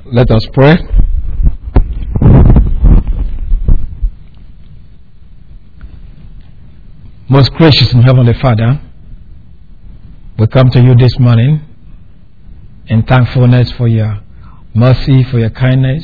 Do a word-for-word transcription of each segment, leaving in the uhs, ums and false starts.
Let us pray. Most gracious and Heavenly Father, we come to you this morning in thankfulness for your mercy, for your kindness,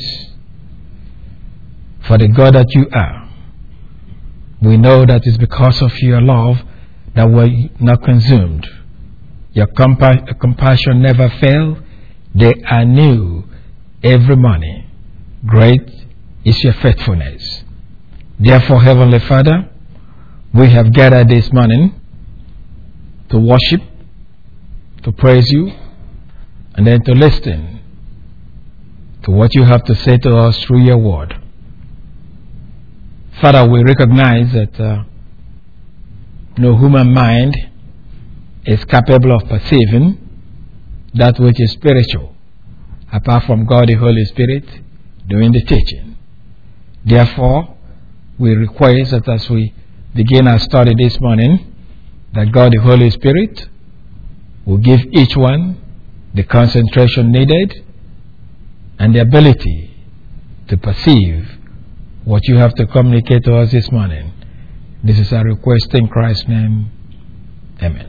for the God that you are. We know that it's because of your love that we're not consumed. Your compa- compassion never fails. They are new every morning. Great is your faithfulness. Therefore, Heavenly Father, we have gathered this morning to worship, to praise you, and then to listen to what you have to say to us through your word. Father, we recognize that uh, no human mind is capable of perceiving that which is spiritual, apart from God the Holy Spirit doing the teaching. Therefore, we request that as we begin our study this morning, that God the Holy Spirit will give each one the concentration needed and the ability to perceive what you have to communicate to us this morning. This is our request in Christ's name. Amen.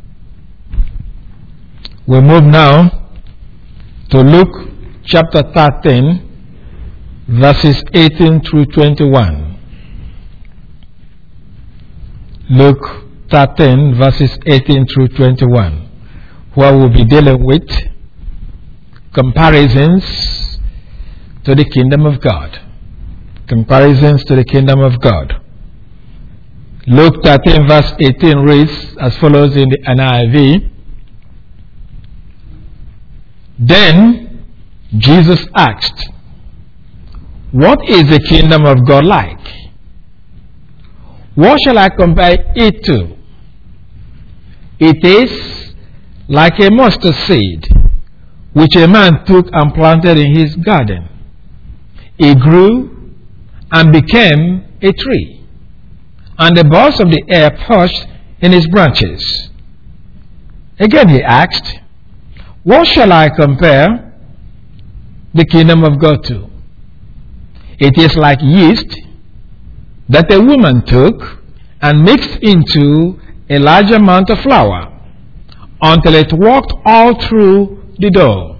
We move now to Luke chapter thirteen, verses eighteen through twenty-one. Luke thirteen, verses eighteen through twenty-one, where we'll be dealing with comparisons to the kingdom of God. Comparisons to the kingdom of God. Luke thirteen, verse eighteen reads as follows in the N I V. Then Jesus asked, "What is the kingdom of God like? What shall I compare it to? It is like a mustard seed, which a man took and planted in his garden. It grew and became a tree, and the birds of the air perched in its branches." Again he asked, "What shall I compare the kingdom of God to? It is like yeast that a woman took and mixed into a large amount of flour until it worked all through the dough."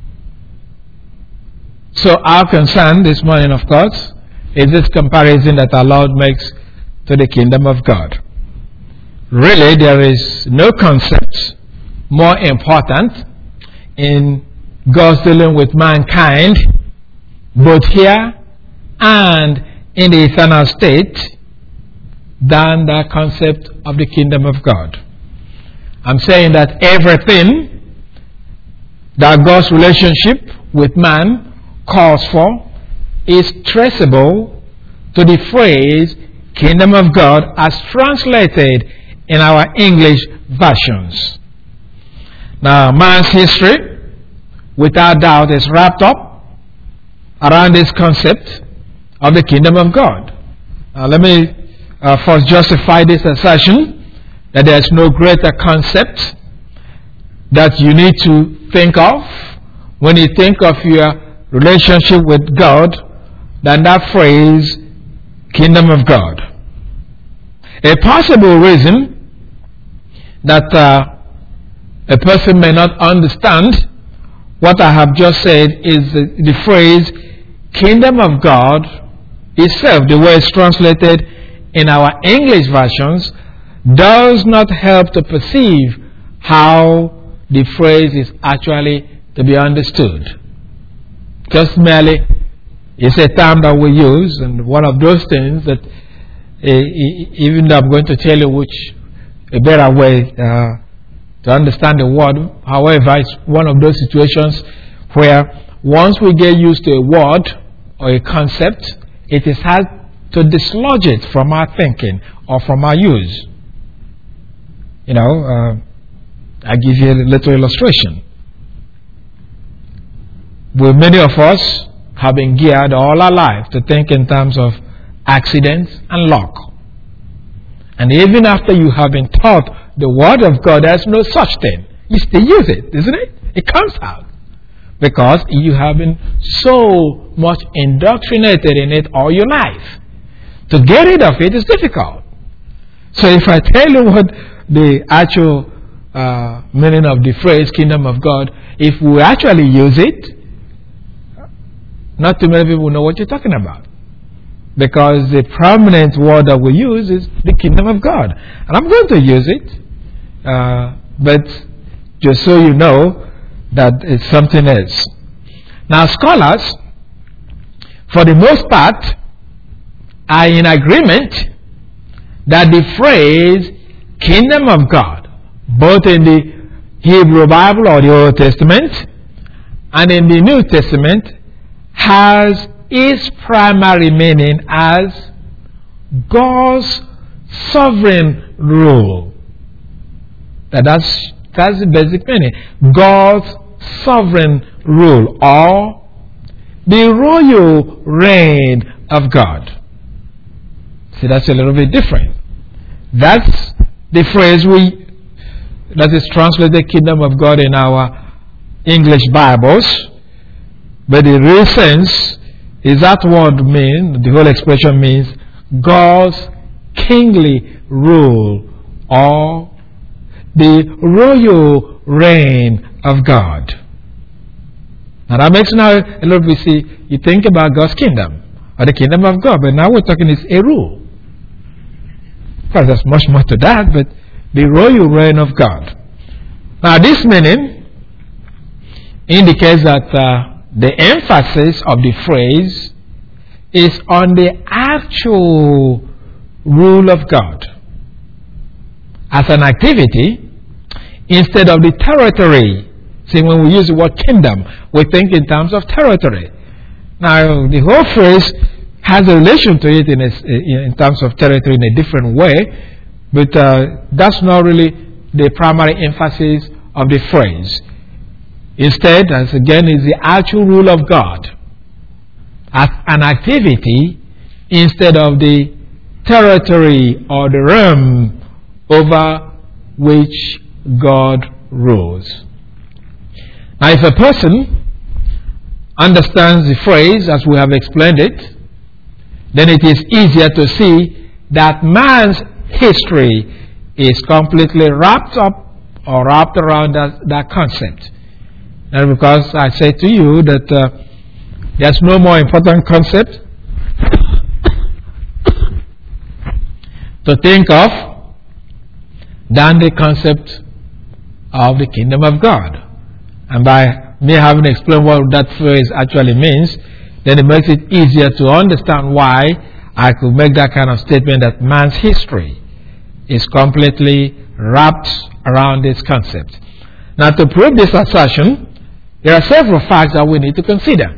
So our concern this morning, of course, is this comparison that our Lord makes to the kingdom of God. Really, there is no concept more important in God's dealing with mankind, both here and in the eternal state, than the concept of the kingdom of God. I'm saying that everything that God's relationship with man calls for is traceable to the phrase kingdom of God as translated in our English versions. Now, man's history, without doubt, is wrapped up around this concept of the kingdom of God. Now, let me uh, first justify this assertion that there is no greater concept that you need to think of when you think of your relationship with God than that phrase, kingdom of God. A possible reason that uh, a person may not understand what I have just said is the, the phrase kingdom of God itself, the way it's translated in our English versions, does not help to perceive how the phrase is actually to be understood. Just merely, it's a term that we use, and one of those things that, uh, even though I'm going to tell you which a better way uh, to understand the word, however, it's one of those situations where once we get used to a word or a concept, it is hard to dislodge it from our thinking or from our use. You know, uh, I'll give you a little illustration. Well, many of us have been geared all our life to think in terms of accidents and luck. And even after you have been taught the word of God, there's no such thing. You still use it, isn't it? It comes out. because you have been so much indoctrinated in it all your life. To get rid of it is difficult. So if I tell you what the actual uh, meaning of the phrase kingdom of God, if we actually use it, not too many people know what you're talking about. Because the prominent word that we use is the kingdom of God. And I'm going to use it, uh, but just so you know that it's something else. Now, scholars, for the most part, are in agreement that the phrase kingdom of God, both in the Hebrew Bible or the Old Testament and in the New Testament, has its primary meaning as God's sovereign rule. That that's, that's the basic meaning. God's sovereign rule, or the royal reign of God. See, that's a little bit different. That's the phrase we that is translated kingdom of God in our English Bibles, but the real sense is that word mean, the whole expression means God's kingly rule, or the royal reign of God. Now that makes now a little bit, see, you think about God's kingdom or the kingdom of God, but now we're talking is a rule. Of course, there's much more to that, but the royal reign of God. Now this meaning indicates that uh, the emphasis of the phrase is on the actual rule of God as an activity instead of the territory. See, when we use the word kingdom, we think in terms of territory. Now, the whole phrase has a relation to it in, a, in terms of territory in a different way, but uh, that's not really the primary emphasis of the phrase. Instead, as again, is the actual rule of God as an activity instead of the territory or the realm over which God rules. Now, if a person understands the phrase as we have explained it, then it is easier to see that man's history is completely wrapped up or wrapped around that, that concept. And because I say to you that uh, there's no more important concept to think of than the concept of the kingdom of God. And by me having explained what that phrase actually means, then it makes it easier to understand why I could make that kind of statement that man's history is completely wrapped around this concept. Now, to prove this assertion, there are several facts that we need to consider.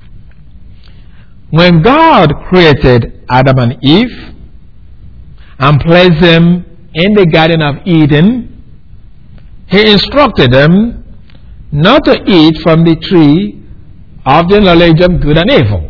When God created Adam and Eve and placed them in the Garden of Eden, He instructed them not to eat from the tree of the knowledge of good and evil.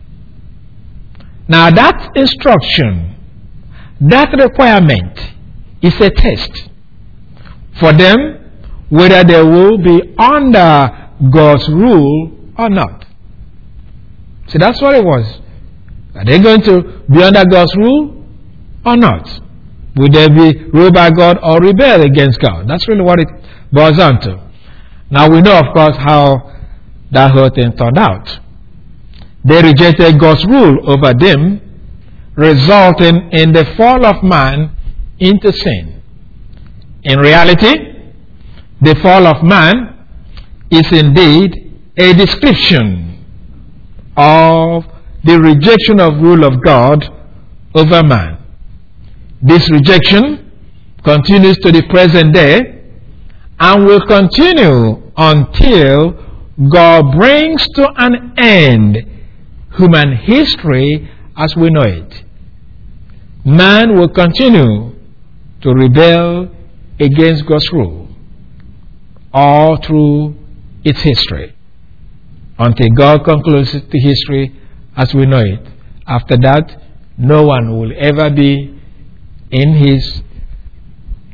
Now that instruction, that requirement is a test for them whether they will be under God's rule or not. See, that's what it was. Are they going to be under God's rule or not? Will they be ruled by God or rebel against God? That's really what it boils down to. Now we know, of course, how that whole thing turned out. They rejected God's rule over them, resulting in the fall of man into sin. In reality, the fall of man is indeed a description of the rejection of rule of God over man. This rejection continues to the present day and will continue until God brings to an end human history as we know it. Man will continue to rebel against God's rule all through its history until God concludes the history as we know it. After that, no one will ever be in His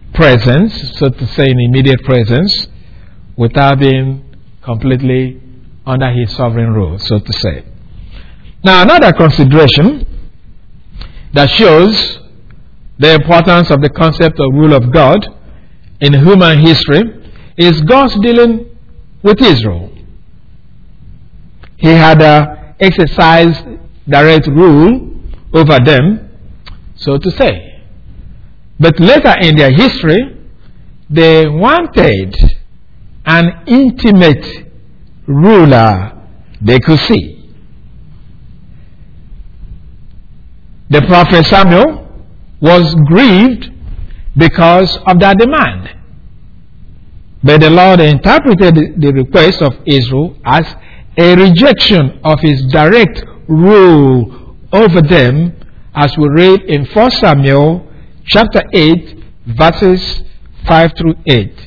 presence, so to say in immediate presence, without being completely under his sovereign rule, so to say. Now, another consideration that shows the importance of the concept of rule of God in human history is God's dealing with Israel. He had uh, exercised direct rule over them, so to say. But later in their history, they wanted an intimate ruler they could see. The prophet Samuel was grieved because of that demand. But the Lord interpreted the request of Israel as a rejection of his direct rule over them, as we read in First Samuel chapter eight, verses five through eight.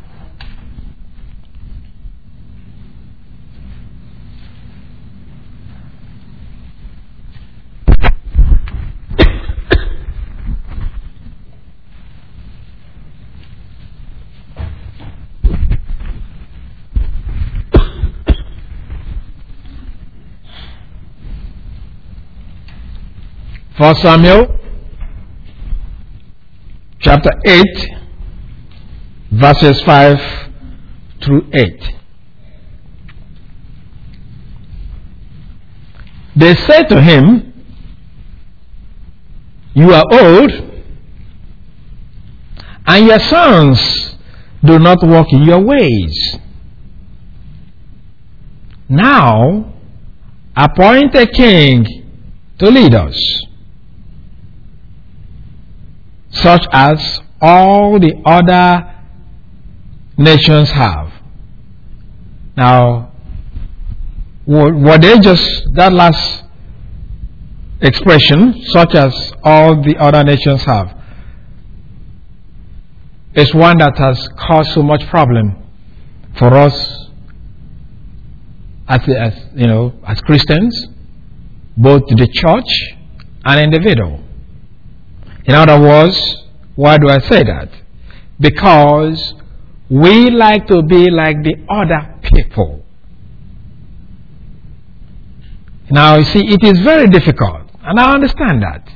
First Samuel chapter eight, verses five through eight. They said to him, "You are old, and your sons do not walk in your ways. Now appoint a king to lead us, such as all the other nations have." Now, were they just, that last expression, such as all the other nations have, is one that has caused so much problem for us as, as you know, as Christians, both the church and individual. In other words, why do I say that? Because we like to be like the other people. Now, you see, it is very difficult, and I understand that.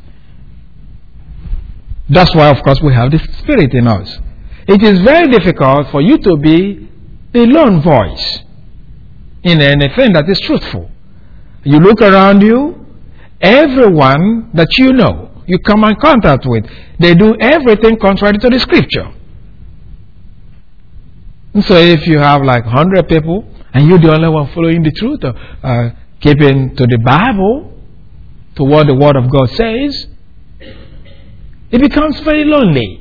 That's why, of course, we have the Spirit in us. It is very difficult for you to be the lone voice in anything that is truthful. You look around you, everyone that you know, you come in contact with, they do everything contrary to the scripture. And so if you have like one hundred people and you're the only one following the truth, or uh, keeping to the Bible, to what the Word of God says, it becomes very lonely.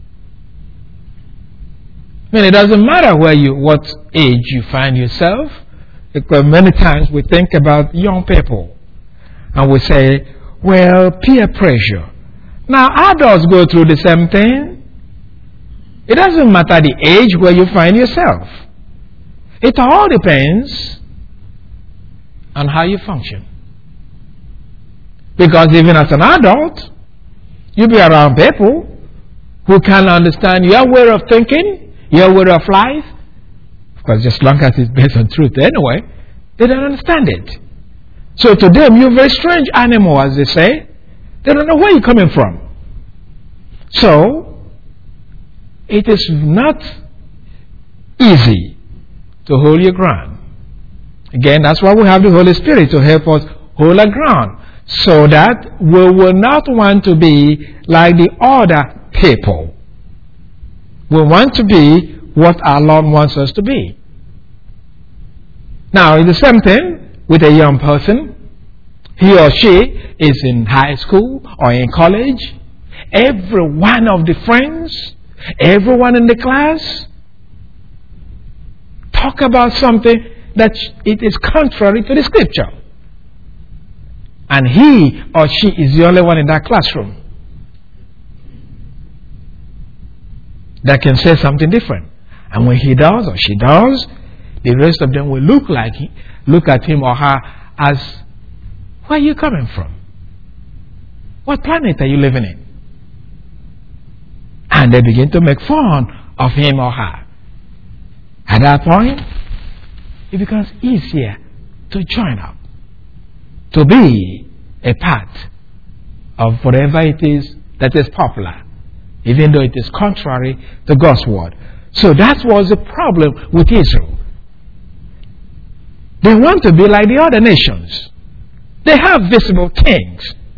I mean, it doesn't matter where you, what age you find yourself, because many times we think about young people and we say, well, peer pressure. Now, adults go through the same thing. It doesn't matter the age where you find yourself. It all depends on how you function. Because even as an adult, you'll be around people who can understand your way of thinking, your way of life. Of course, just as long as it's based on truth anyway, they don't understand it. So to them, you're a very strange animal, as they say. They don't know where you're coming from. So, it is not easy to hold your ground. Again, that's why we have the Holy Spirit to help us hold our ground, so that we will not want to be like the other people. We want to be what our Lord wants us to be. Now, it's the same thing with a young person. He or she is in high school or in college. Every one of the friends, everyone in the class, talk about something that it is contrary to the scripture. And he or she is the only one in that classroom that can say something different. And when he does or she does, the rest of them will look like he, look at him or her as, where are you coming from? What planet are you living in? And they begin to make fun of him or her. At that point, it becomes easier to join up, to be a part of whatever it is that is popular, even though it is contrary to God's word. So that was the problem with Israel. They want to be like the other nations. They have visible kings.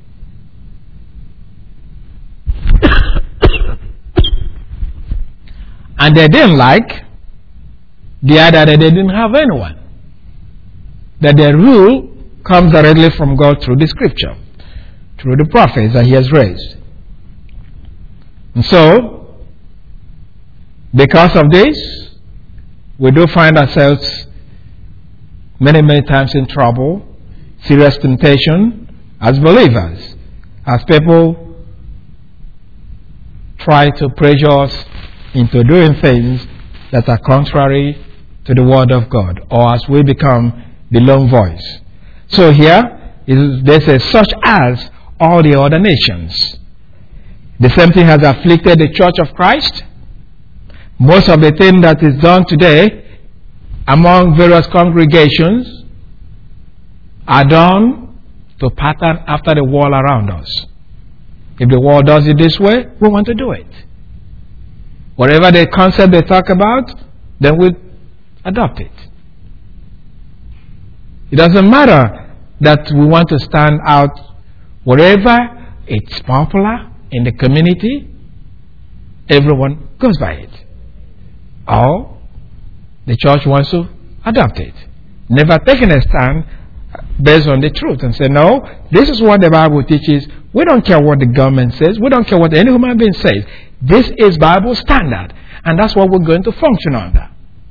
And they didn't like the idea that they didn't have anyone. That their rule comes directly from God through the scripture, through the prophets that he has raised. And so, because of this, we do find ourselves many, many times in trouble, serious temptation as believers, as people try to pressure us into doing things that are contrary to the word of God, or as we become the lone voice. So here, they say, such as all the other nations. The same thing has afflicted the Church of Christ. Most of the things that is done today among various congregations are done to pattern after the world around us. If the world does it this way, we want to do it. Whatever the concept they talk about, then we adopt it. It doesn't matter that we want to stand out. Wherever it's popular in the community, everyone goes by it. Or the church wants to adopt it. Never taking a stand based on the truth and say, no, this is what the Bible teaches. We don't care what the government says. We don't care what any human being says. This is Bible standard. And that's what we're going to function under.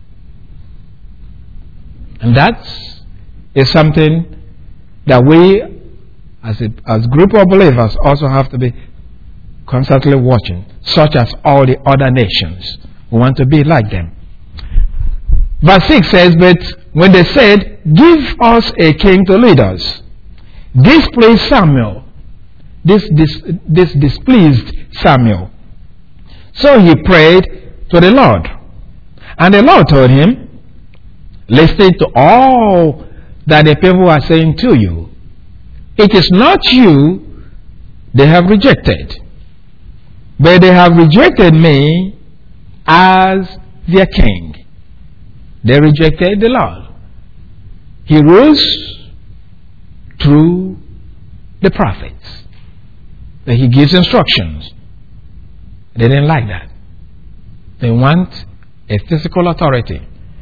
And that is something that we, as a as group of believers, also have to be constantly watching, such as all the other nations. We want to be like them. Verse six says, but when they said, give us a king to lead us, this pleased Samuel. This, this, this displeased Samuel. So he prayed to the Lord. And the Lord told him, listen to all that the people are saying to you. It is not you they have rejected, but they have rejected me as their king. They rejected the Lord. He rules through the prophets. That he gives instructions. They didn't like that. They want a physical authority.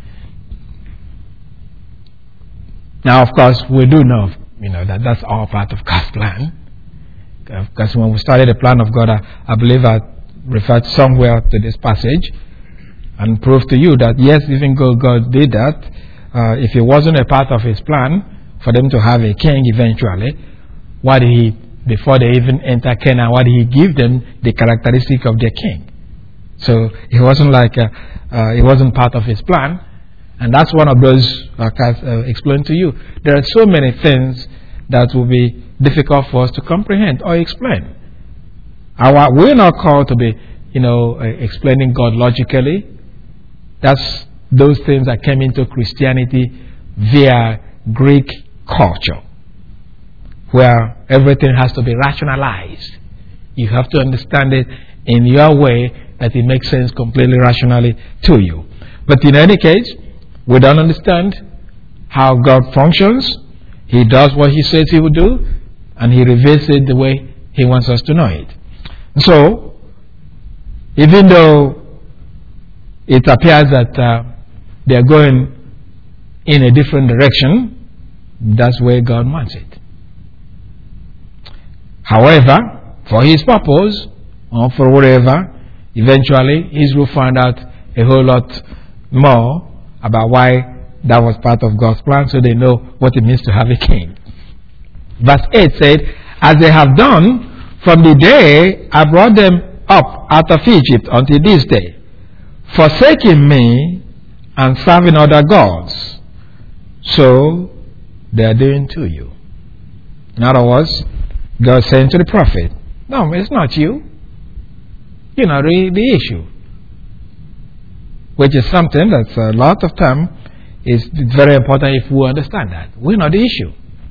Now, of course, we do know, you know, that that's all part of God's plan. Because when we studied the plan of God, I, I believe I referred somewhere to this passage and proved to you that yes, even though God did that, uh, if it wasn't a part of His plan for them to have a king eventually, why did He, before they even enter Canaan, why did He give them the characteristic of their king? So it wasn't like uh, uh, it wasn't part of His plan. And that's one of those, like I uh, explained to you. There are so many things that will be difficult for us to comprehend or explain. Our, we're not called to be, you know, uh, explaining God logically. That's those things that came into Christianity via Greek culture, where everything has to be rationalized. You have to understand it in your way that it makes sense completely rationally to you. But in any case, we don't understand how God functions. He does what He says He will do, and He reveals it the way He wants us to know it. So, even though it appears that uh, they are going in a different direction, that's where God wants it. However, for His purpose, or for whatever, eventually Israel found out a whole lot more about why that was part of God's plan, so they know what it means to have a king. Verse eight said, as they have done from the day I brought them up out of Egypt until this day, forsaking me and serving other gods, so they are doing to you. In other words, God saying to the prophet, no, it's not you. You're not really the issue. Which is something that's a lot of time It's very important if we understand that. We're not the issue.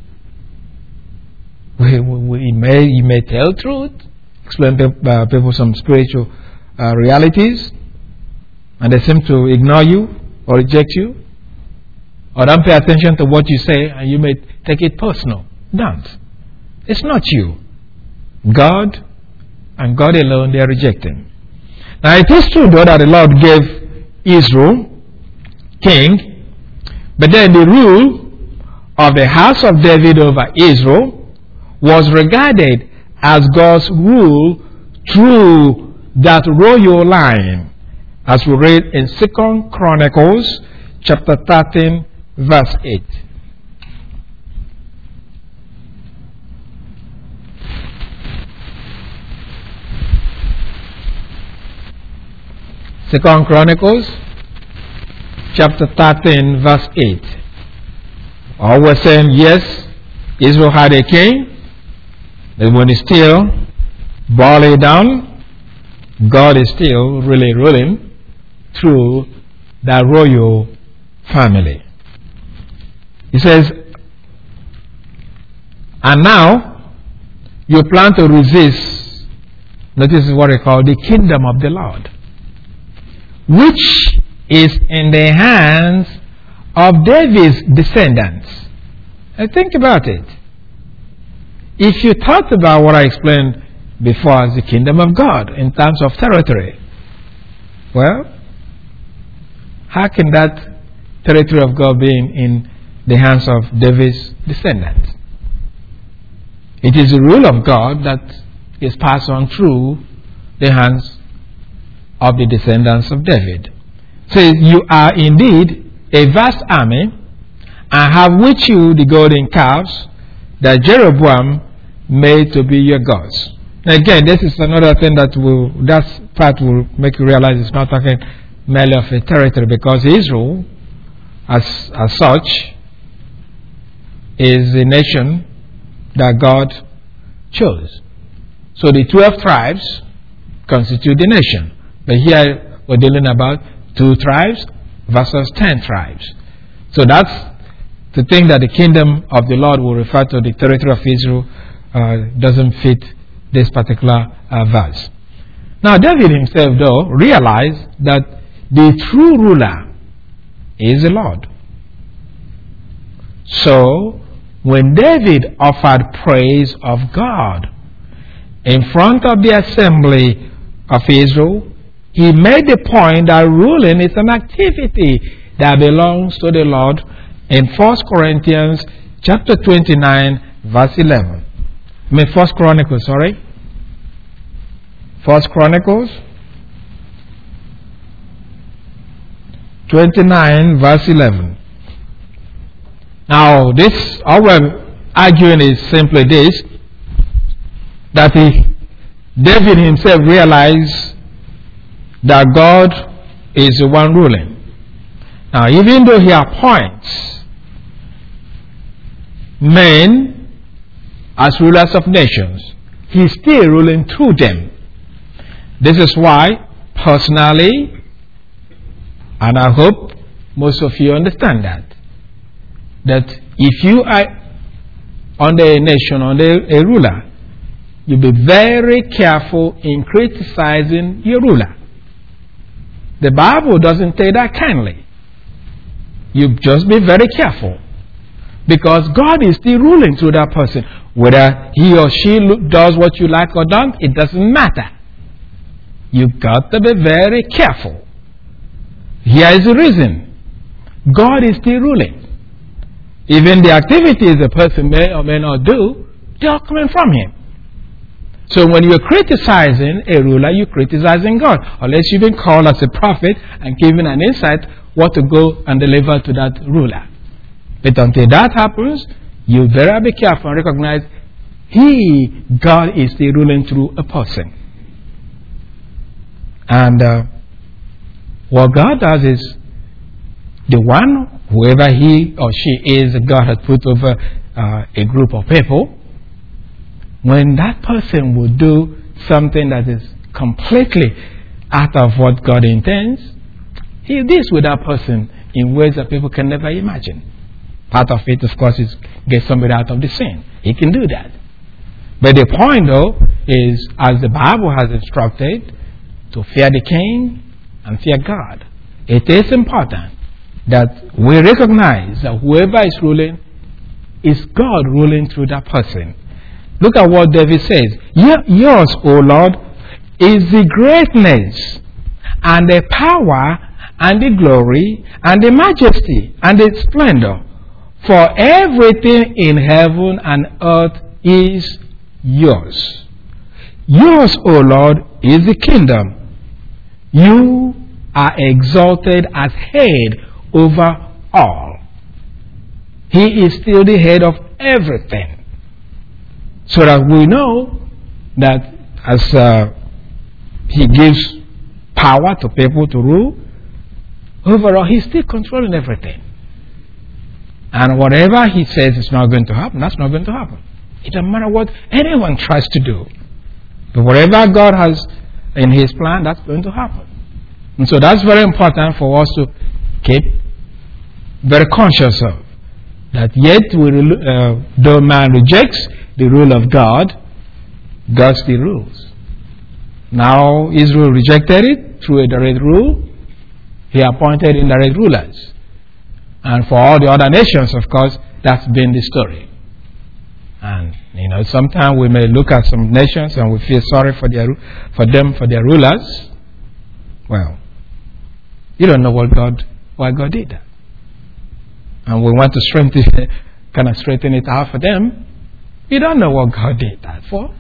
We, we, we may, you may tell truth, explain to uh, people some spiritual uh, realities, and they seem to ignore you or reject you, or don't pay attention to what you say, and you may take it personal. Don't. It's not you. God and God alone, they are rejecting. Now it is true though that the Lord gave Israel king, but then the rule of the house of David over Israel was regarded as God's rule through that royal line, as we read in Second Chronicles chapter thirteen verse eight. Second Chronicles chapter thirteen verse eight. Or we're saying, yes, Israel had a king, but when he's still boiling down, God is still really ruling through that royal family. He says, and now you plan to resist, notice what we call the kingdom of the Lord, which is in the hands of David's descendants. And think about it. If you thought about what I explained before as the kingdom of God in terms of territory, well, how can that territory of God be in, in the hands of David's descendants? It is the rule of God that is passed on through the hands of the descendants of David. Says, you are indeed a vast army, and have with you the golden calves that Jeroboam made to be your gods. Now again, this is another thing that will, that part will make you realize it's not talking merely of a territory, because Israel, as, as such, is a nation that God chose. So the twelve tribes constitute the nation. But here we're dealing about two tribes versus ten tribes. So that's to think that the kingdom of the Lord will refer to the territory of Israel uh, doesn't fit this particular uh, verse. Now David himself, though, realized that the true ruler is the Lord. So when David offered praise of God in front of the assembly of Israel, he made the point that ruling is an activity that belongs to the Lord in First Corinthians chapter twenty-nine verse eleven. I mean First Chronicles, sorry. First Chronicles twenty-nine verse eleven. Now this, all we're arguing is simply this, that he, David himself realized that God is the one ruling. Now, even though he appoints men as rulers of nations, he's still ruling through them. This is why, personally, and I hope most of you understand that, that if you are under a nation, under a ruler, you be very careful in criticizing your ruler. The Bible doesn't take that kindly. You just be very careful, because God is still ruling through that person. Whether he or she does what you like or don't, it doesn't matter. You've got to be very careful. Here is the reason. God is still ruling. Even the activities a person may or may not do, they are coming from him. So when you're criticizing a ruler, you're criticizing God. Unless you've been called as a prophet and given an insight what to go and deliver to that ruler. But until that happens, you better be careful and recognize He, God, is still ruling through a person. And uh, what God does is, the one, whoever he or she is, God has put over uh, a group of people, when that person will do something that is completely out of what God intends, He deals with that person in ways that people can never imagine. Part of it, of course, is get somebody out of the sin. He can do that. But the point, though, is, as the Bible has instructed, to fear the king and fear God. It is important that we recognize that whoever is ruling is God ruling through that person. Look at what David says. Yours, O Lord, is the greatness and the power and the glory and the majesty and the splendor. For everything in heaven and earth is yours. Yours, O Lord, is the kingdom. You are exalted as head over all. He is still the head of everything. So that we know that as uh, He gives power to people to rule, overall He's still controlling everything. And whatever He says is not going to happen, that's not going to happen. It doesn't matter what anyone tries to do. But whatever God has in His plan, that's going to happen. And so that's very important for us to keep very conscious of. That yet, we, uh, though man rejects the rule of God, God still rules. Now Israel rejected it through a direct rule. He appointed indirect rulers. And for all the other nations, of course, that's been the story. And, you know, sometimes we may look at some nations and we feel sorry for their for them, for their rulers. Well, you don't know what God, why God did that. And we want to strengthen, kind of straighten it out for them. You don't know what God did that for.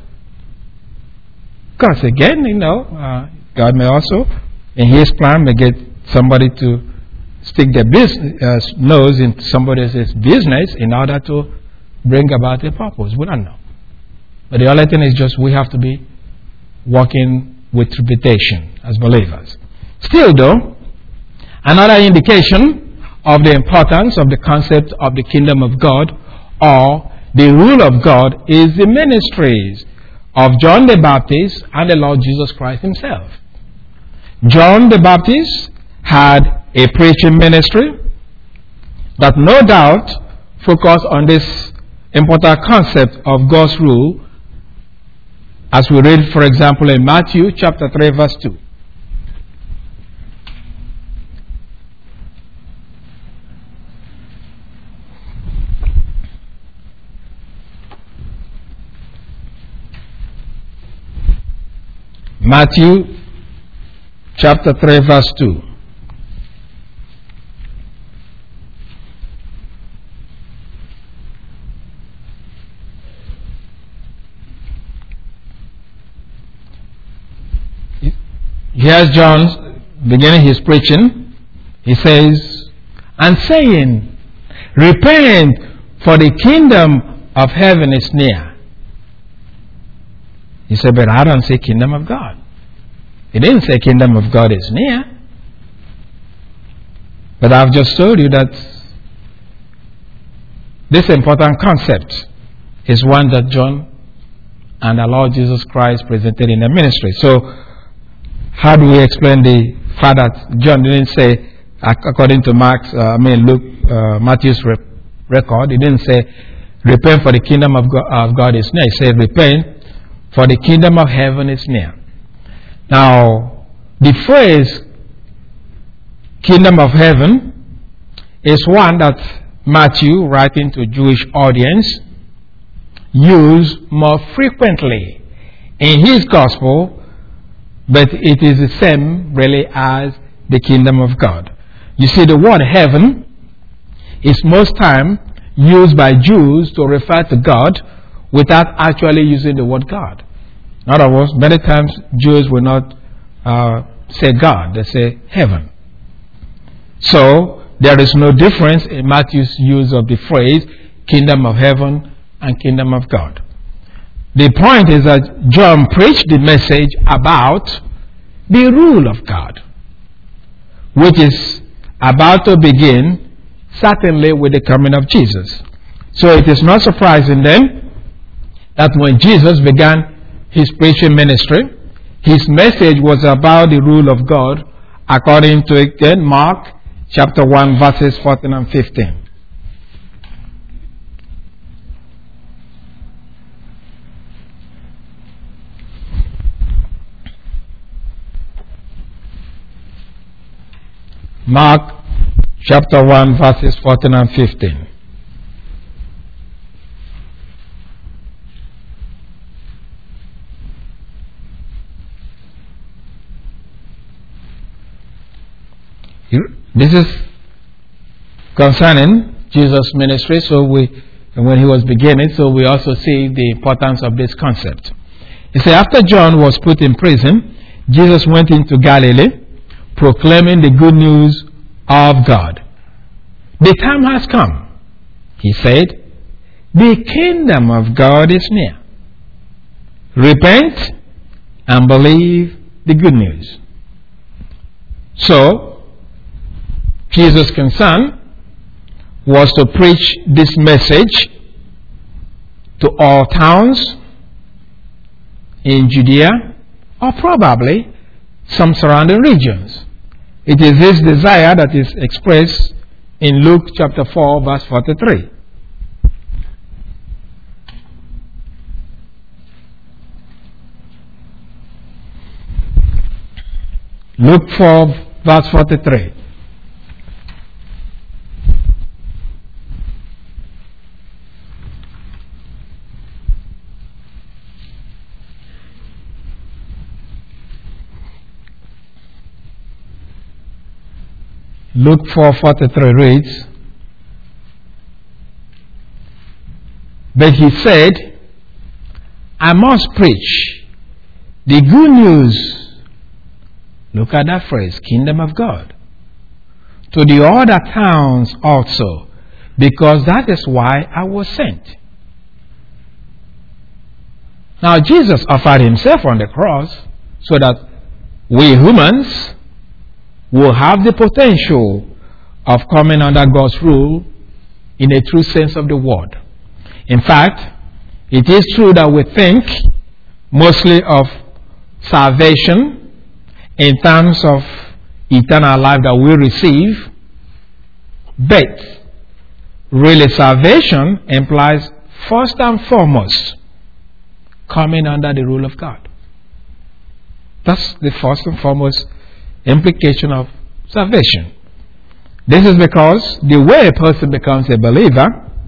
Because again, you know, uh, God may also, in His plan, may get somebody to stick their business, uh, nose into somebody else's business in order to bring about a purpose. We don't know. But the only thing is just we have to be walking with trepidation as believers. Still though, another indication of the importance of the concept of the kingdom of God or the rule of God is the ministries of John the Baptist and the Lord Jesus Christ Himself. John the Baptist had a preaching ministry that no doubt focused on this important concept of God's rule, as we read, for example, in Matthew chapter three, verse two. Matthew chapter three, verse two. Here's John beginning his preaching. He says, and saying, repent, for the kingdom of heaven is near. He said, but I don't say kingdom of God. He didn't say kingdom of God is near. But I've just told you that this important concept is one that John and our Lord Jesus Christ presented in the ministry. So, how do we explain the fact that John didn't say, according to Mark's, uh, I mean Luke, uh, Matthew's re- record, he didn't say, repent for the kingdom of God, of God is near. He said, repent for the kingdom of heaven is near. Now, the phrase kingdom of heaven is one that Matthew, writing to a Jewish audience, used more frequently in his gospel, but it is the same really as the kingdom of God. You see, the word heaven is most time used by Jews to refer to God without actually using the word God. In other words, many times Jews will not uh, say God, they say heaven. So, there is no difference in Matthew's use of the phrase kingdom of heaven and kingdom of God. The point is that John preached the message about the rule of God, which is about to begin certainly with the coming of Jesus. So it is not surprising then that when Jesus began his preaching ministry, his message was about the rule of God according to again Mark chapter one, verses fourteen and fifteen. Mark chapter one, verses fourteen and fifteen. This is concerning Jesus' ministry, so we, when he was beginning, so we also see the importance of this concept. He said, after John was put in prison, Jesus went into Galilee, proclaiming the good news of God. The time has come, he said, the kingdom of God is near. Repent and believe the good news. So, Jesus' concern was to preach this message to all towns in Judea or probably some surrounding regions. It is his desire that is expressed in Luke chapter four, verse forty-three. Luke four, verse forty-three. Luke four forty-three reads, but he said, I must preach the good news. Look at that phrase, kingdom of God, to the other towns also, because that is why I was sent. Now Jesus offered himself on the cross so that we humans will have the potential of coming under God's rule in a true sense of the word. In fact, it is true that we think mostly of salvation in terms of eternal life that we receive, but really salvation implies first and foremost coming under the rule of God. That's the first and foremost implication of salvation. This is because the way a person becomes a believer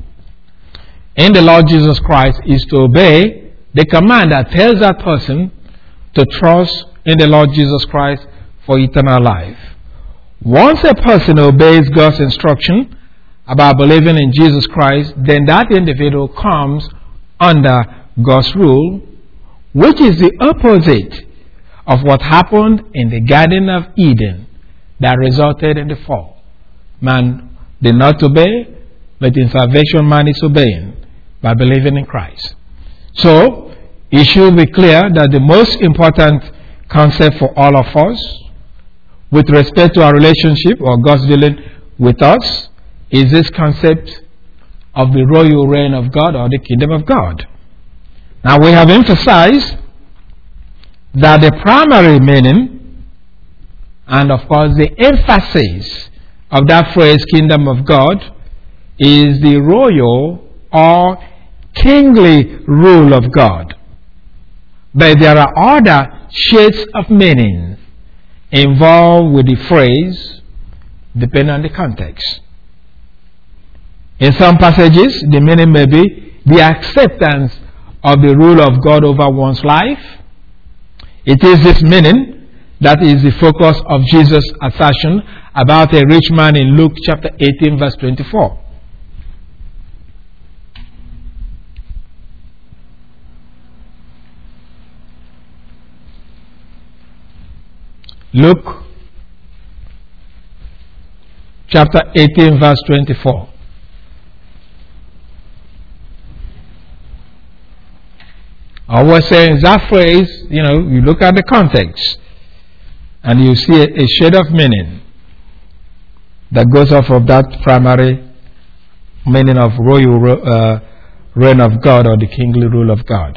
in the Lord Jesus Christ is to obey the command that tells that person to trust in the Lord Jesus Christ for eternal life. Once a person obeys God's instruction about believing in Jesus Christ, then that individual comes under God's rule, which is the opposite of what happened in the Garden of Eden that resulted in the fall. Man did not obey, but in salvation man is obeying by believing in Christ. So, it should be clear that the most important concept for all of us with respect to our relationship or God's dealing with us is this concept of the royal reign of God or the kingdom of God. Now we have emphasized that the primary meaning and of course the emphasis of that phrase kingdom of God is the royal or kingly rule of God. But there are other shades of meaning involved with the phrase depending on the context. In some passages, the meaning may be the acceptance of the rule of God over one's life. It is this meaning that is the focus of Jesus' assertion about a rich man in Luke chapter eighteen verse twenty-four. Luke chapter eighteen verse twenty-four. I was saying that phrase, you know, you look at the context and you see a, a shade of meaning that goes off of that primary meaning of royal uh, reign of God or the kingly rule of God.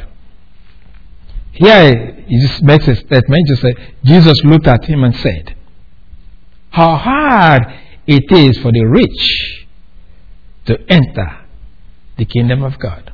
Here he just makes a statement, just say, Jesus looked at him and said, how hard it is for the rich to enter the kingdom of God.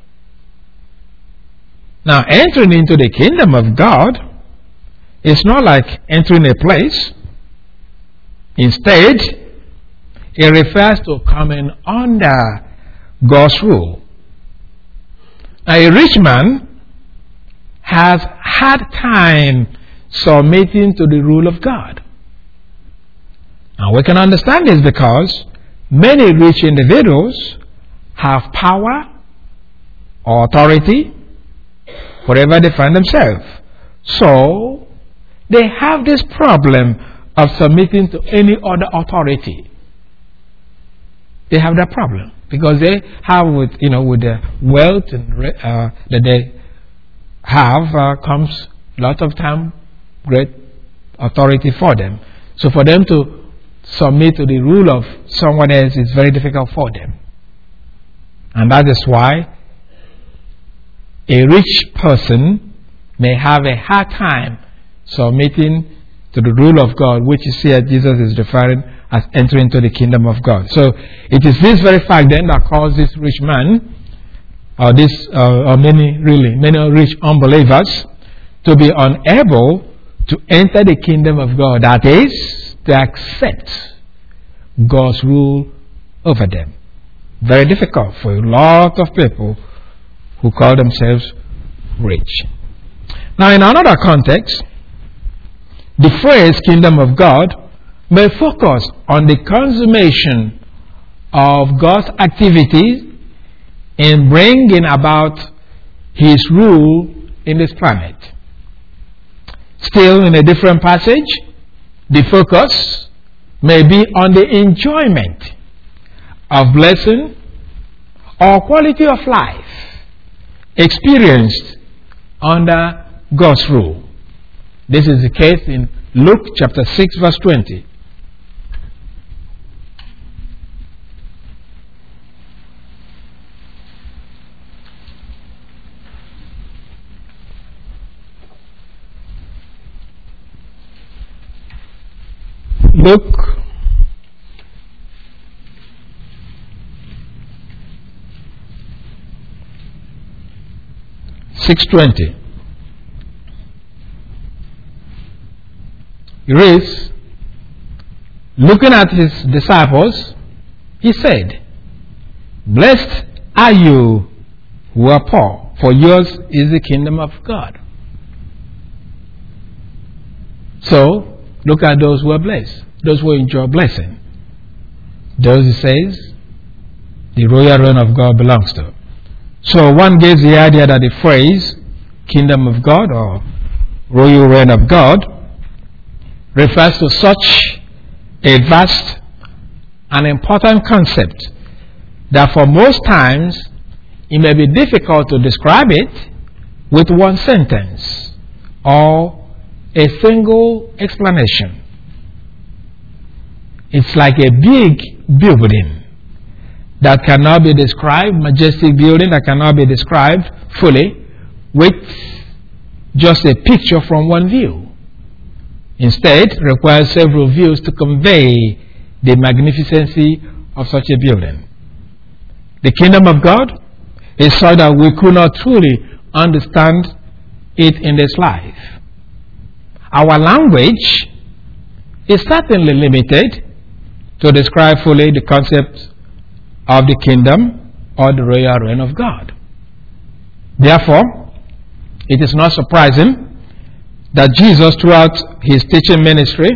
Now, entering into the kingdom of God is not like entering a place. Instead, it refers to coming under God's rule. Now, a rich man has had time submitting to the rule of God. Now, we can understand this because many rich individuals have power or authority wherever they find themselves. So, they have this problem of submitting to any other authority. They have that problem because they have, with you know, with the wealth and uh, that they have uh, comes a lot of time great authority for them. So, for them to submit to the rule of someone else is very difficult for them. And that is why a rich person may have a hard time submitting to the rule of God, which is here Jesus is referring as entering into the kingdom of God. So it is this very fact then that caused this rich man, or this, uh, or many really, many rich unbelievers, to be unable to enter the kingdom of God. That is, to accept God's rule over them. Very difficult for a lot of people who call themselves rich. Now, in another context, the phrase kingdom of God may focus on the consummation of God's activities in bringing about His rule in this planet. Still, in a different passage, the focus may be on the enjoyment of blessing or quality of life experienced under God's rule. This is the case in Luke chapter six verse twenty. Luke six twenty. He reads, looking at his disciples, he said, blessed are you who are poor, for yours is the kingdom of God. So, look at those who are blessed, those who enjoy blessing. Those, he says, the royal reign of God belongs to. So, one gives the idea that the phrase kingdom of God or royal reign of God refers to such a vast and important concept that for most times it may be difficult to describe it with one sentence or a single explanation. It's like a big building that cannot be described, majestic building that cannot be described fully with just a picture from one view. Instead, it requires several views to convey the magnificency of such a building. The kingdom of God is such that we could not truly understand it in this life. Our language is certainly limited to describe fully the concept of the kingdom or the royal reign of God. Therefore, it is not surprising that Jesus, throughout his teaching ministry,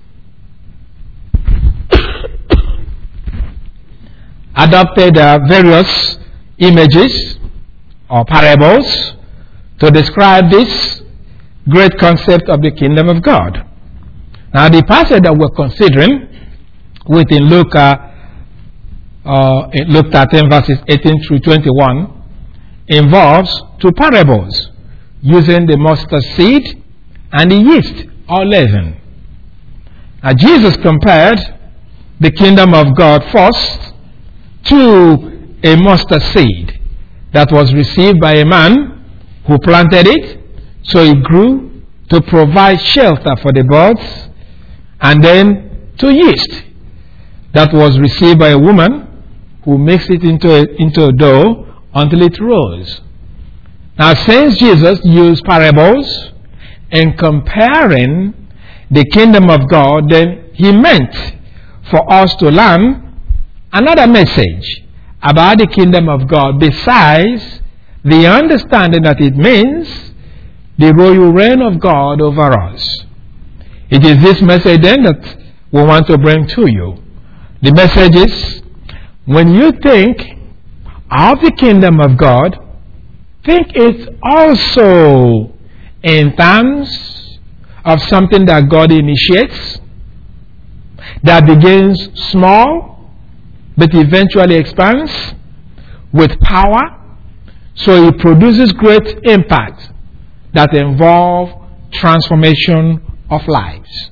adopted uh, various images or parables to describe this great concept of the kingdom of God. Now, the passage that we're considering within Luke, uh, uh, in Luke thirteen, verses eighteen through twenty-one, involves two parables using the mustard seed and the yeast or leaven. Now, Jesus compared the kingdom of God first to a mustard seed that was received by a man who planted it, so it grew to provide shelter for the birds, and then to yeast that was received by a woman who mixed it into a, into a dough until it rose. Now, since Jesus used parables in comparing the kingdom of God, then he meant for us to learn another message about the kingdom of God besides the understanding that it means the royal reign of God over us. It is this message then that we want to bring to you. The message is, when you think of the kingdom of God, think it also in terms of something that God initiates, that begins small but eventually expands with power, so it produces great impact that involve transformation of lives.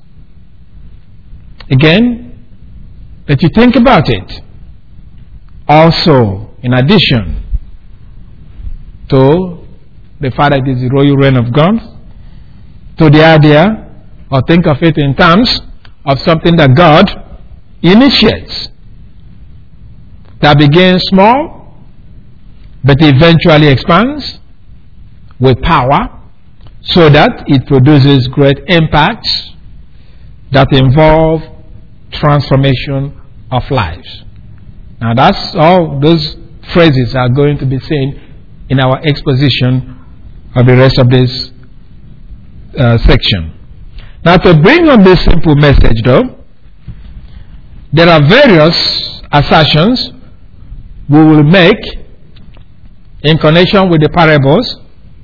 Again, let you think about it. Also, in addition to the fact that it is the royal reign of God, to the idea, or think of it in terms of something that God initiates, that begins small but eventually expands with power, so that it produces great impacts that involve transformation of lives. Now, that's all those phrases are going to be seen in our exposition of the rest of this uh, section. Now, to bring on this simple message, though, there are various assertions we will make in connection with the parables.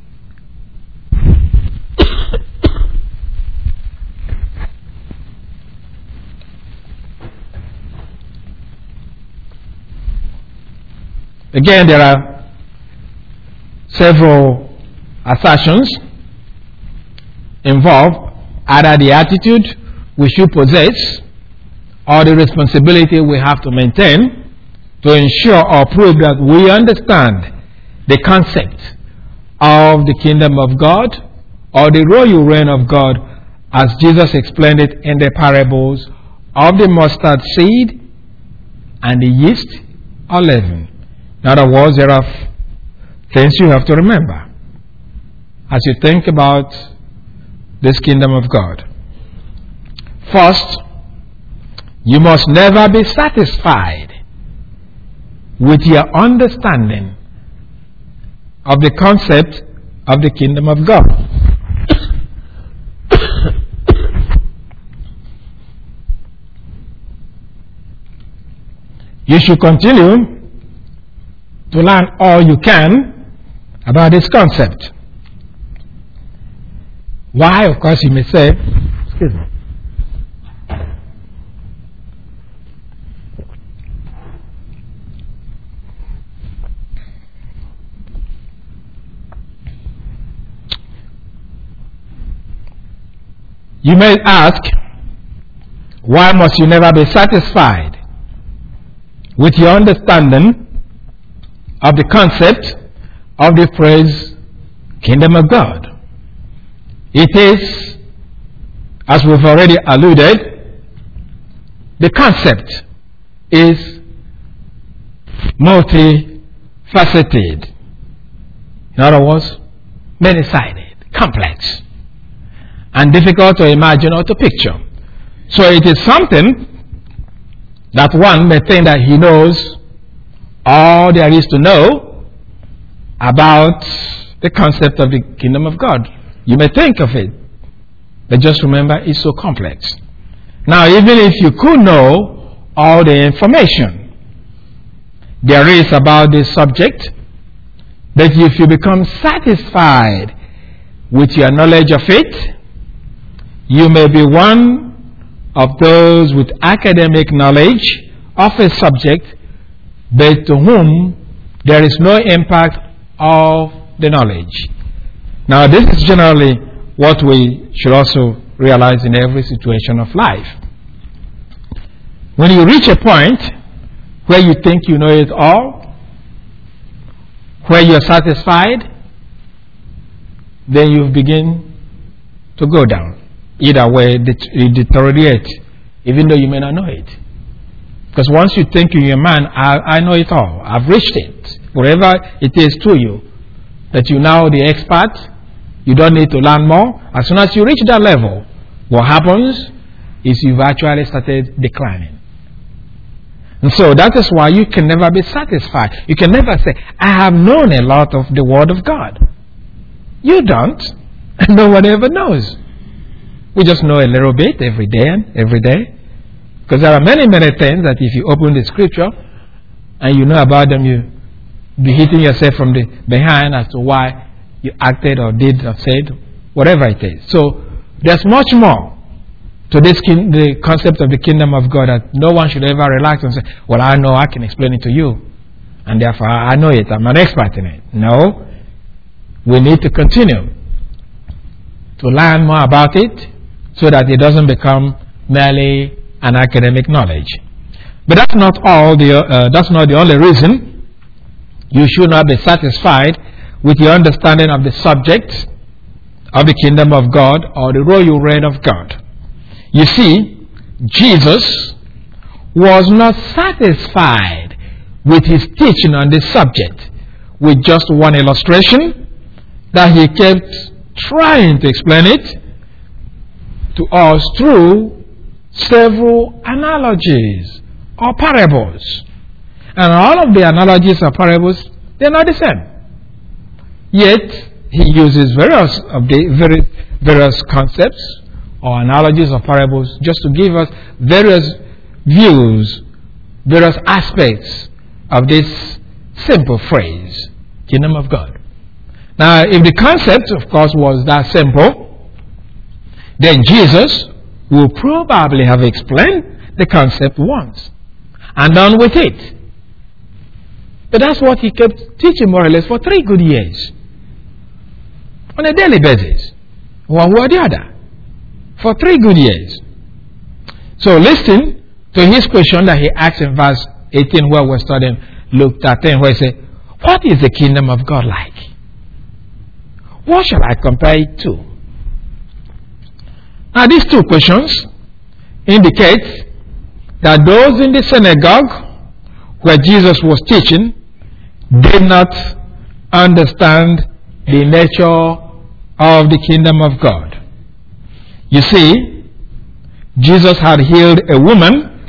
Again, there are several assertions involved, either the attitude we should possess or the responsibility we have to maintain to ensure or prove that we understand the concept of the kingdom of God or the royal reign of God as Jesus explained it in the parables of the mustard seed and the yeast or leaven. In other words, there are things you have to remember as you think about this kingdom of God. First, you must never be satisfied with your understanding of the concept of the kingdom of God. You should continue to learn all you can about this concept. Why? Of course, you may say, excuse me. You may ask, why must you never be satisfied with your understanding of the concept of the phrase kingdom of God? It is, as we've already alluded, the concept is multifaceted. In other words, many-sided, complex, and difficult to imagine or to picture. So it is something that one may think that he knows all there is to know about the concept of the kingdom of God. You may think of it, but just remember it's so complex. Now, even if you could know all the information there is about this subject, but if you become satisfied with your knowledge of it, you may be one of those with academic knowledge of a subject, but to whom there is no impact of the knowledge. Now, this is generally what we should also realize in every situation of life. When you reach a point where you think you know it all, where you're satisfied, then you begin to go down. Either way, it deteriorates, even though you may not know it. Because once you think in your mind, I, I know it all, I've reached it, wherever it is to you, that you now the expert, you don't need to learn more. As soon as you reach that level, what happens is you've actually started declining. And so that is why you can never be satisfied. You can never say, I have known a lot of the Word of God. You don't. And no one ever knows. We just know a little bit every day and every day. Because there are many, many things that if you open the scripture and you know about them, you be hitting yourself from the behind as to why you acted or did or said, whatever it is. So there's much more to this kin- the concept of the kingdom of God that no one should ever relax and say, well, I know, I can explain it to you. And therefore, I know it, I'm an expert in it. No. We need to continue to learn more about it so that it doesn't become merely an academic knowledge. But that's not all. The uh, that's not the only reason you should not be satisfied with your understanding of the subject of the kingdom of God or the royal reign of God. You see, Jesus was not satisfied with his teaching on this subject with just one illustration, that he kept trying to explain it to us through several analogies or parables. And all of the analogies or parables, they're not the same. Yet, he uses various of the very various concepts or analogies or parables just to give us various views, various aspects of this simple phrase, kingdom of God. Now, if the concept, of course, was that simple, then Jesus will probably have explained the concept once and done with it. But that's what he kept teaching more or less for three good years. On a daily basis. One way or the other. For three good years. So listen to his question that he asked in verse eighteen where we're studying Luke thirteen, where he said, what is the kingdom of God like? What shall I compare it to? Now these two questions indicate that those in the synagogue where Jesus was teaching did not understand the nature of the kingdom of God. You see, Jesus had healed a woman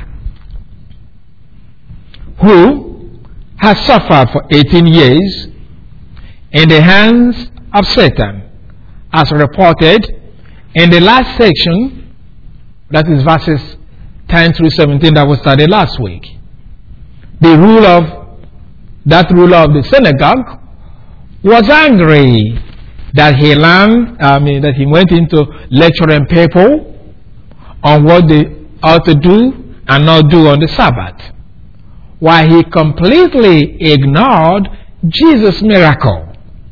who had suffered for eighteen years in the hands of Satan, as reported in the last section, that is verses ten through seventeen that was studied last week. The ruler of that ruler of the synagogue was angry that he learned, I mean, that he went into lecturing people on what they ought to do and not do on the Sabbath, while he completely ignored Jesus' miracle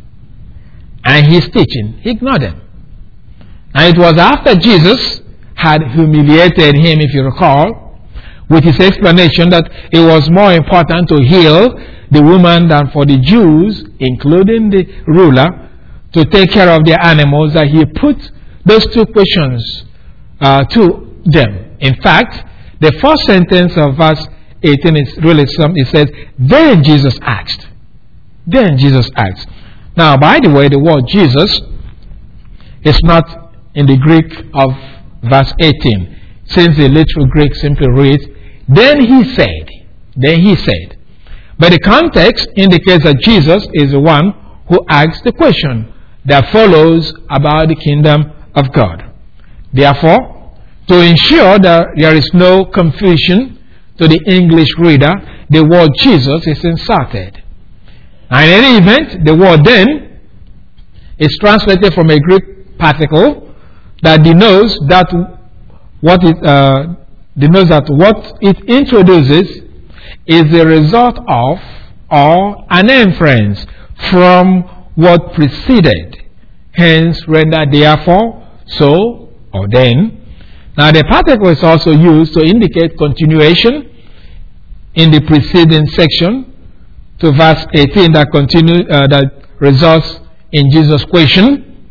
and his teaching. He ignored them. And it was after Jesus had humiliated him, if you recall, with his explanation that it was more important to heal the woman than for the Jews, including the ruler, to take care of their animals, that he put those two questions uh, to them. In fact, the first sentence of verse eighteen is really something. It says, then Jesus asked. Then Jesus asked. Now, by the way, the word Jesus is not in the Greek of verse eighteen, since the literal Greek simply reads, then he said. Then he said. But the context indicates that Jesus is the one who asks the question that follows about the kingdom of God. Therefore, to ensure that there is no confusion to the English reader, the word Jesus is inserted. And in any event, the word then is translated from a Greek particle that denotes that what it uh, denotes that what it introduces is the result of or an inference from what preceded. Hence, render therefore, so, or then. Now, the particle is also used to indicate continuation in the preceding section to verse eighteen that continue uh, that results in Jesus' question.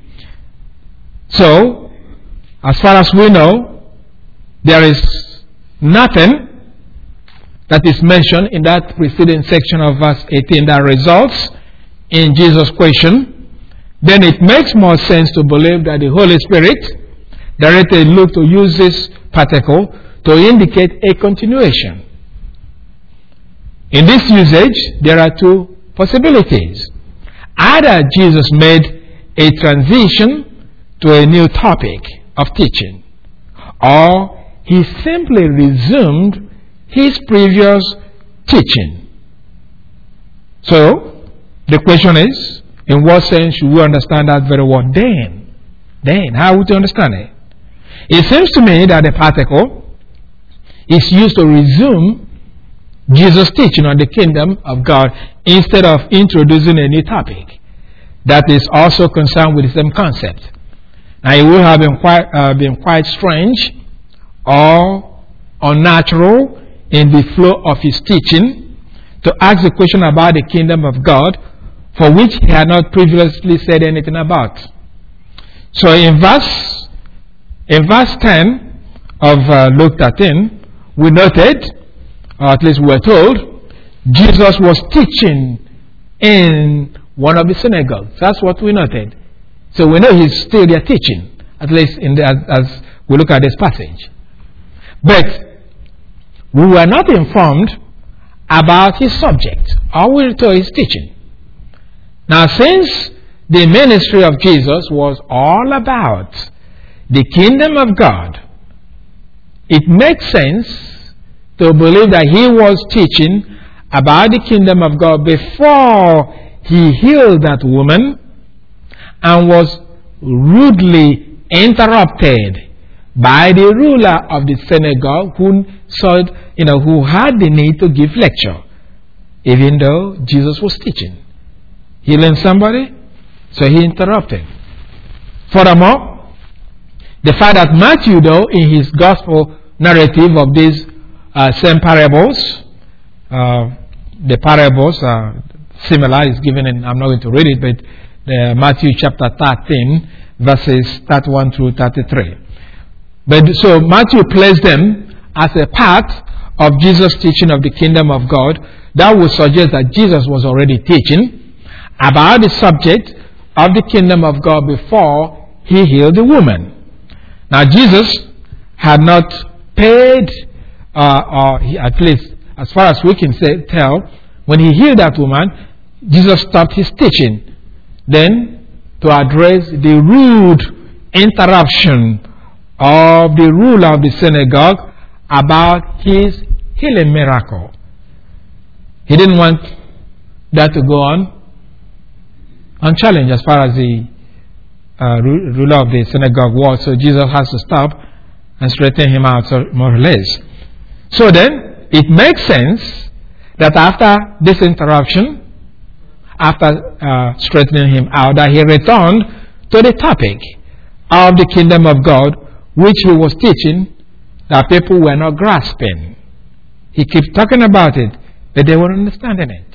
So, as far as we know, there is nothing that is mentioned in that preceding section of verse eighteen that results in Jesus' question, then it makes more sense to believe that the Holy Spirit directed Luke to use this particle to indicate a continuation. In this usage, there are two possibilities. Either Jesus made a transition to a new topic of teaching, or he simply resumed his previous teaching. So, the question is, in what sense should we understand that very word then? Then, how would you understand it? It seems to me that the particle is used to resume Jesus' teaching on the kingdom of God instead of introducing a new topic that is also concerned with the same concept. Now, it would have been quite, uh, been quite strange or unnatural in the flow of his teaching to ask a question about the kingdom of God for which he had not previously said anything about. So in verse in verse ten of uh, Luke thirteen, we noted, or at least we were told, Jesus was teaching in one of the synagogues. That's what we noted. So we know he's still there teaching, at least in the, as, as we look at this passage. But we were not informed about his subject, or we were told his teaching. Now, since the ministry of Jesus was all about the kingdom of God, it makes sense to believe that he was teaching about the kingdom of God before he healed that woman and was rudely interrupted by the ruler of the synagogue who saw, you know, who had the need to give lecture, even though Jesus was teaching. Healing somebody, so he interrupted. Furthermore, the fact that Matthew, though, in his gospel narrative of these uh, same parables, uh, the parables are similar, is given in, I'm not going to read it, but the Matthew chapter thirteen, verses thirty-one through thirty-three. But so Matthew placed them as a part of Jesus' teaching of the kingdom of God. That would suggest that Jesus was already teaching about the subject of the kingdom of God before he healed the woman. Now, Jesus had not paid, uh, or he, at least as far as we can say, tell, when he healed that woman, Jesus stopped his teaching. Then, to address the rude interruption of the ruler of the synagogue about his healing miracle. He didn't want that to go on unchallenged as far as the uh, ruler of the synagogue was. So Jesus has to stop and straighten him out, so more or less. So then, it makes sense that after this interruption, after uh, straightening him out, that he returned to the topic of the kingdom of God, which he was teaching, that people were not grasping. He keeps talking about it, but they weren't understanding it.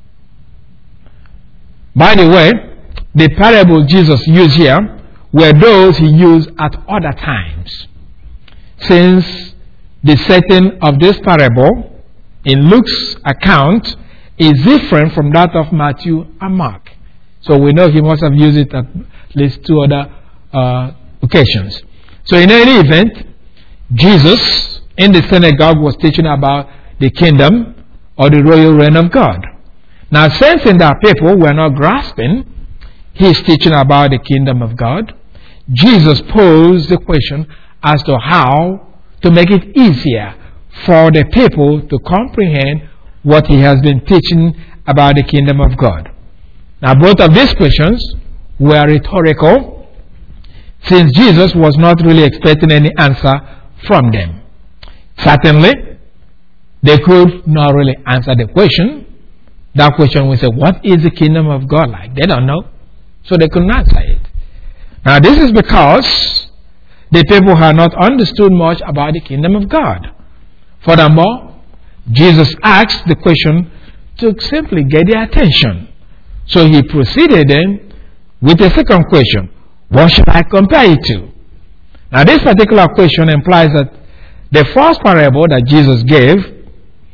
By the way, the parables Jesus used here were those he used at other times. Since the setting of this parable in Luke's account is different from that of Matthew and Mark. So we know he must have used it at least two other uh, occasions. So in any event, Jesus in the synagogue was teaching about the kingdom or the royal reign of God. Now, sensing that people were not grasping his teaching about the kingdom of God, Jesus posed the question as to how to make it easier for the people to comprehend what he has been teaching about the kingdom of God. Now, both of these questions were rhetorical, since Jesus was not really expecting any answer from them. Certainly, they could not really answer the question. That question was, what is the kingdom of God like? They don't know, so they couldn't answer it. Now, this is because the people had not understood much about the kingdom of God. Furthermore, Jesus asked the question to simply get their attention. So he proceeded then with a second question. What should I compare it to? Now, this particular question implies that the first parable that Jesus gave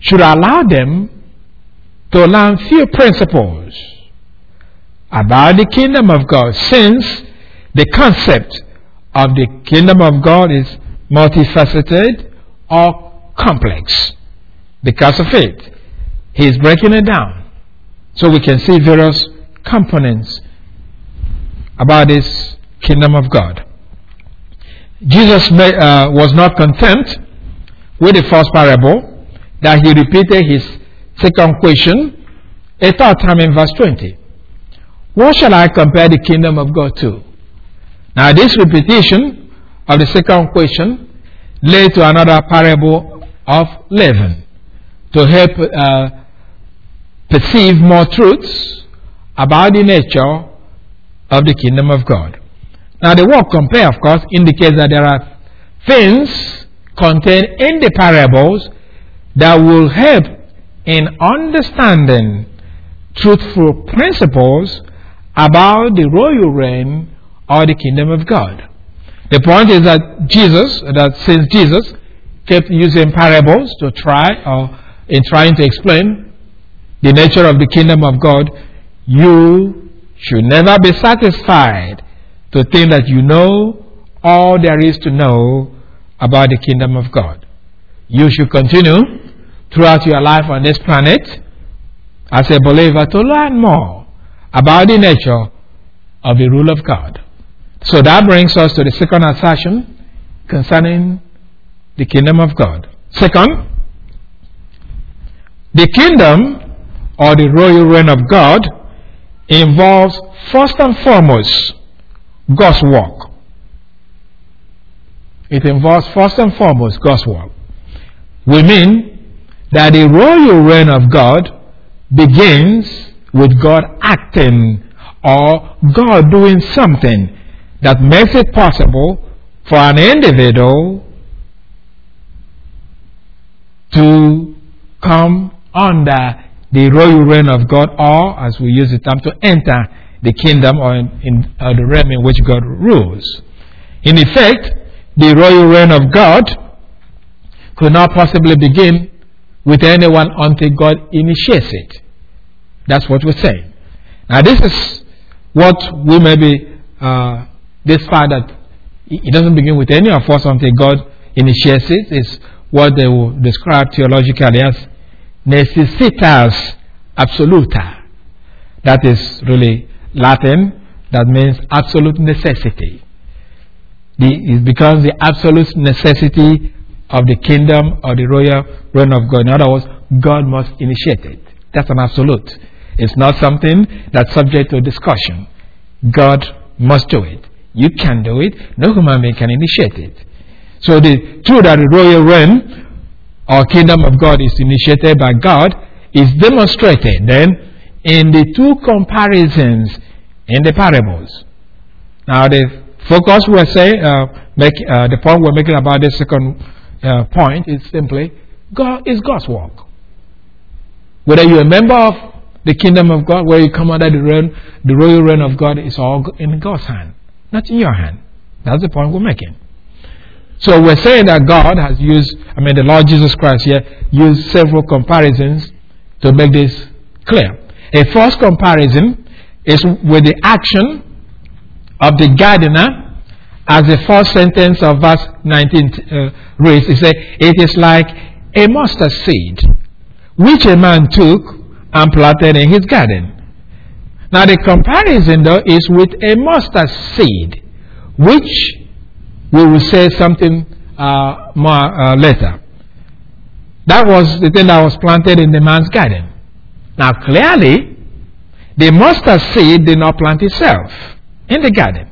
should allow them to learn few principles about the kingdom of God, since the concept of the kingdom of God is multifaceted or complex. Because of it, he is breaking it down so we can see various components about this kingdom of God. Jesus may, uh, was not content with the first parable, that he repeated his second question a third time in verse twenty. What shall I compare the kingdom of God to? Now, this repetition of the second question led to another parable of leaven to help uh, perceive more truths about the nature of the kingdom of God. Now, the word compare, of course, indicates that there are things contained in the parables that will help in understanding truthful principles about the royal reign or the kingdom of God. The point is that Jesus, that since Jesus kept using parables to try or in trying to explain the nature of the kingdom of God, you should never be satisfied to think that you know all there is to know about the kingdom of God. You should continue throughout your life on this planet as a believer to learn more about the nature of the rule of God. So that brings us to the second assertion concerning the kingdom of God. Second, the kingdom or the royal reign of God involves first and foremost God's work. It involves first and foremost God's work. We mean that the royal reign of God begins with God acting or God doing something that makes it possible for an individual to come under the royal reign of God, or as we use the term, to enter the kingdom or in, in uh, the realm in which God rules. In effect, the royal reign of God could not possibly begin with anyone until God initiates it. That's what we're saying. Now, this is what we may be uh, this far, that it doesn't begin with any of us until God initiates it. It's what they will describe theologically as necessitas absoluta. That is really Latin. That means absolute necessity. The, it becomes the absolute necessity of the kingdom or the royal reign of God. In other words, God must initiate it. That's an absolute. It's not something that's subject to discussion. God must do it. You can do it. No human being can initiate it. So the truth that the royal reign or kingdom of God is initiated by God is demonstrated then in the two comparisons in the parables. Now, the focus we're saying, uh, make uh, the point we're making about this second uh, point is simply God is God's work. Whether you're a member of the kingdom of God, where you come under the reign, the royal reign of God, is all in God's hand, not in your hand. That's the point we're making. So we're saying that God has used, I mean the Lord Jesus Christ here, used several comparisons to make this clear. A first comparison is with the action of the gardener, as the first sentence of verse nineteen uh, reads. It says, it is like a mustard seed, which a man took and planted in his garden. Now the comparison though is with a mustard seed, which we will say something uh, more uh, later. That was the thing that was planted in the man's garden. Now clearly, the mustard seed did not plant itself in the garden.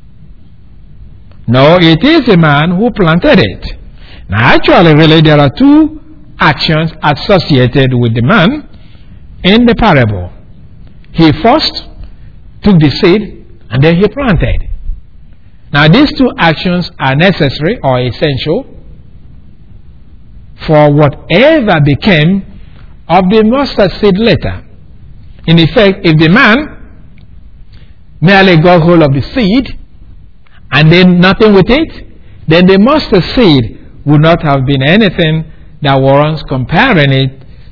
No, it is a man who planted it. Now actually, really, there are two actions associated with the man in the parable. He first took the seed and then he planted. Now these two actions are necessary or essential for whatever became of the mustard seed later. In effect, if the man merely got hold of the seed and then nothing with it, then the mustard seed would not have been anything that warrants comparing it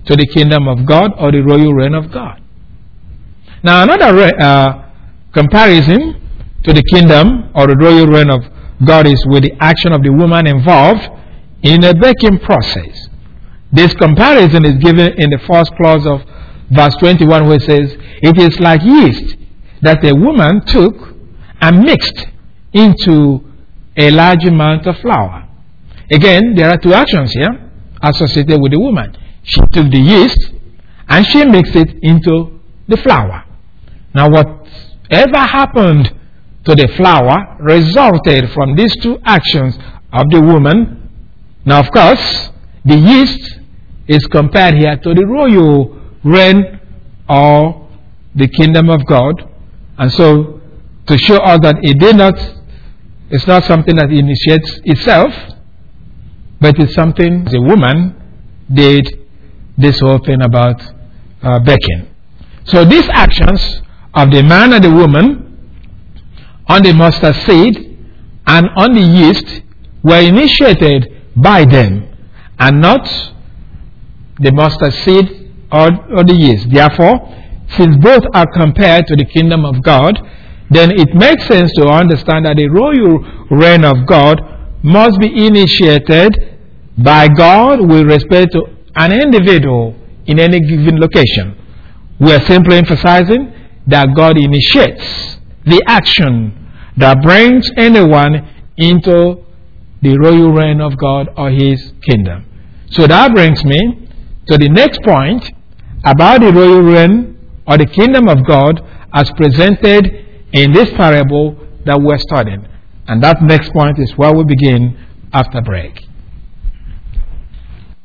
to the kingdom of God or the royal reign of God. Now, another uh, comparison to the kingdom or the royal reign of God is with the action of the woman involved in a baking process. This comparison is given in the first clause of verse twenty-one, where it says, "It is like yeast that a woman took and mixed into a large amount of flour." Again, there are two actions here associated with the woman. She took the yeast and she mixed it into the flour. Now, whatever happened to the flour resulted from these two actions of the woman. Now, of course, the yeast is compared here to the royal reign or the kingdom of God. And so, to show us that it did not, it's not something that initiates itself, but it's something the woman did this whole thing about uh, baking. So these actions of the man and the woman on the mustard seed and on the yeast were initiated by them and not the mustard seed or, or the yeast. Therefore, since both are compared to the kingdom of God, then it makes sense to understand that the royal reign of God must be initiated by God with respect to an individual in any given location. We are simply emphasizing that God initiates the action that brings anyone into the royal reign of God or His kingdom. So that brings me to the next point about the royal reign or the kingdom of God as presented in this parable that we're studying. And that next point is where we begin after break.